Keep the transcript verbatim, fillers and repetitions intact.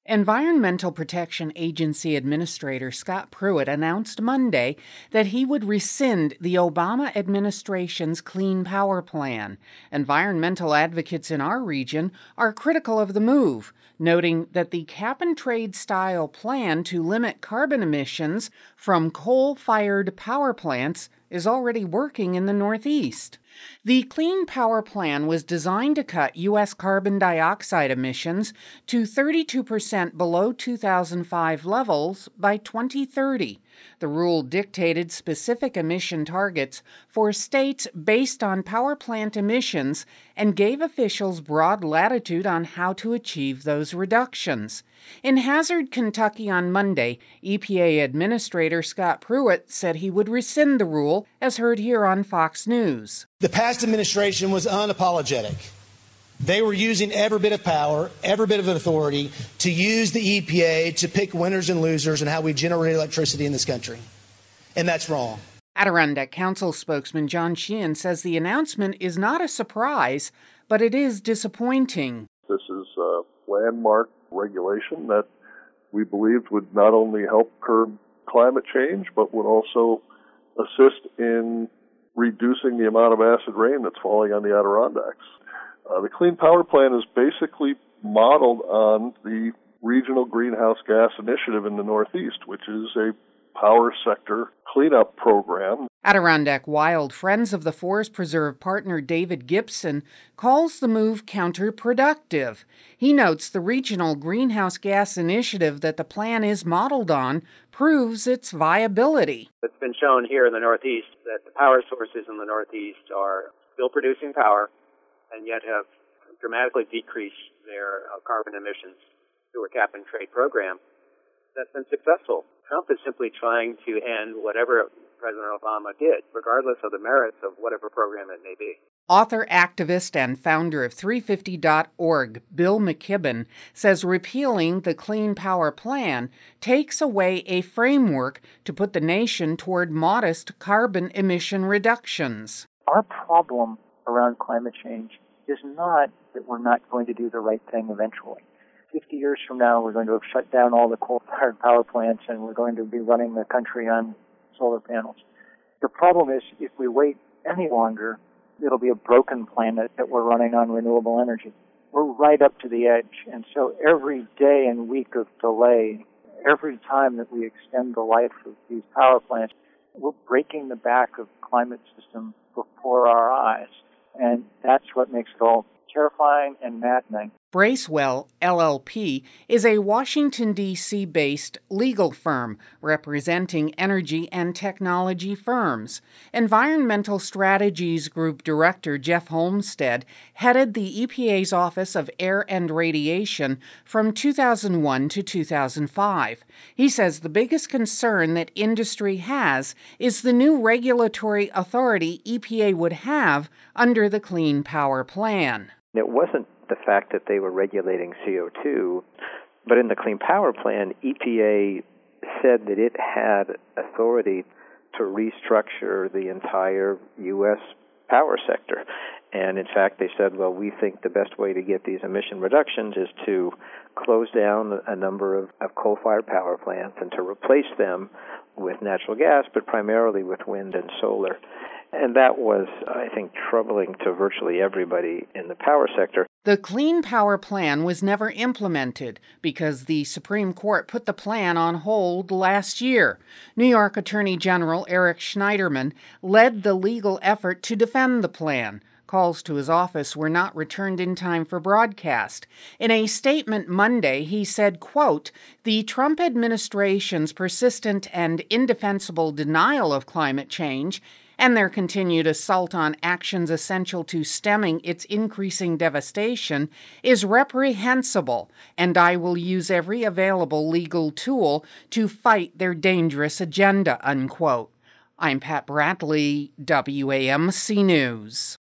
Environmental Protection Agency Administrator Scott Pruitt announced Monday that he would rescind the Obama administration's Clean Power Plan. Environmental advocates in our region are critical of the move, noting that the cap-and-trade style plan to limit carbon emissions from coal-fired power plants is already working in the Northeast. The Clean Power Plan was designed to cut U S carbon dioxide emissions to thirty-two percent below two thousand five levels by twenty thirty. The rule dictated specific emission targets for states based on power plant emissions and gave officials broad latitude on how to achieve those reductions. In Hazard, Kentucky on Monday, E P A Administrator Scott Pruitt said he would rescind the rule, as heard here on Fox News. The past administration was unapologetic. They were using every bit of power, every bit of authority to use the E P A to pick winners and losers in how we generate electricity in this country. And that's wrong. Adirondack Council spokesman John Sheehan says the announcement is not a surprise, but it is disappointing. This is a landmark regulation that we believed would not only help curb climate change, but would also assist in reducing the amount of acid rain that's falling on the Adirondacks. Uh, the Clean Power Plan is basically modeled on the Regional Greenhouse Gas Initiative in the Northeast, which is a power sector cleanup program. Adirondack Wild Friends of the Forest Preserve partner David Gibson calls the move counterproductive. He notes the Regional Greenhouse Gas Initiative that the plan is modeled on proves its viability. It's been shown here in the Northeast that the power sources in the Northeast are still producing power and yet have dramatically decreased their uh, carbon emissions through a cap-and-trade program that's been successful. Trump is simply trying to end whatever President Obama did, regardless of the merits of whatever program it may be. Author, activist, and founder of three fifty dot org, Bill McKibben, says repealing the Clean Power Plan takes away a framework to put the nation toward modest carbon emission reductions. Our problem around climate change is not that we're not going to do the right thing eventually. fifty years from now, we're going to have shut down all the coal-fired power plants and we're going to be running the country on solar panels. The problem is, if we wait any longer, it'll be a broken planet that we're running on renewable energy. We're right up to the edge, and so every day and week of delay, every time that we extend the life of these power plants, we're breaking the back of the climate system before our eyes, and that's what makes it all terrifying and maddening. Bracewell, L L P, is a Washington, D C based legal firm representing energy and technology firms. Environmental Strategies Group Director Jeff Holmstead headed the E P A's Office of Air and Radiation from two thousand one to two thousand five. He says the biggest concern that industry has is the new regulatory authority E P A would have under the Clean Power Plan. It wasn't the fact that they were regulating C O two, but in the Clean Power Plan, E P A said that it had authority to restructure the entire U S power sector. And in fact, they said, well, we think the best way to get these emission reductions is to close down a number of, of coal-fired power plants and to replace them with natural gas, but primarily with wind and solar. And that was, I think, troubling to virtually everybody in the power sector. The Clean Power Plan was never implemented because the Supreme Court put the plan on hold last year. New York Attorney General Eric Schneiderman led the legal effort to defend the plan. Calls to his office were not returned in time for broadcast. In a statement Monday, he said, quote, "The Trump administration's persistent and indefensible denial of climate change and their continued assault on actions essential to stemming its increasing devastation is reprehensible, and I will use every available legal tool to fight their dangerous agenda," unquote. I'm Pat Bradley, W A M C News.